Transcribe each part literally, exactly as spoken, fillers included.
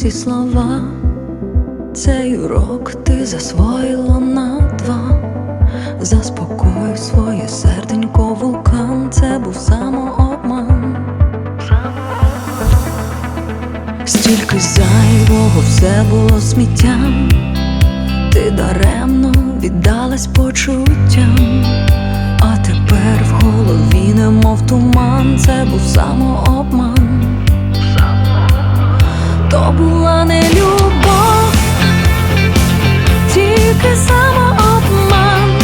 усі слова. Цей урок ти засвоїла на два. Заспокой своє серденько, вулкан, це був самообман. Стільки зайвого, все було сміттям. Ти даремно віддалась почуттям. А тепер в голові немов туман, це був самообман. То була не любов, тільки самообман.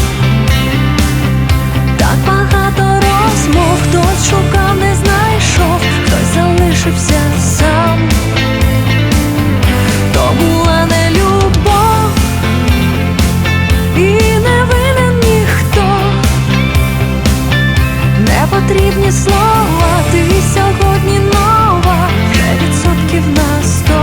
Так багато розмов, хтось шукав, не знайшов, хтось залишився сам. То була не любов, і не винен ніхто. Не потрібні слова, ти сьогодні нова, вже відсотків на сто.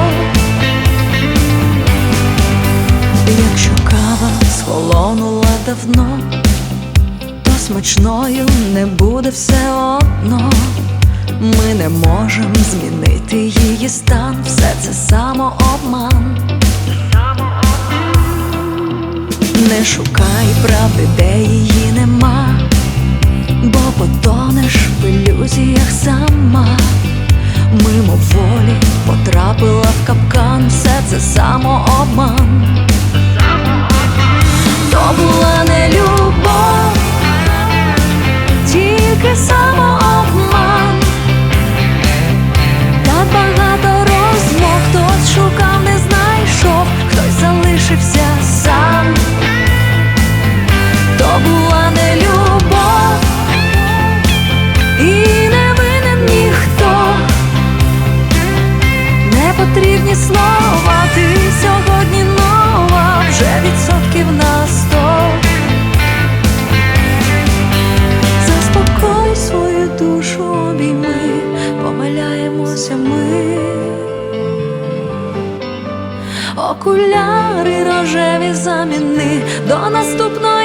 Якщо кава схолонула давно, то смачною не буде все одно. Ми не можемо змінити її стан, все це самообман. Не шукай правди, де її нема, бо потонеш в ілюзіях сама. Мимоволі потрапила в капкан, все це самообман. То була не любов, тільки самообман. Так багато розмов, хтось шукав, не знайшов, хтось залишився сам. То була не любов, і не винен ніхто. Не потрібні слова, ти сьогодні нова, вже відсотків на сто. Заспокой свою душу, обійми, помиляємося ми. Окуляри рожеві заміни, до наступного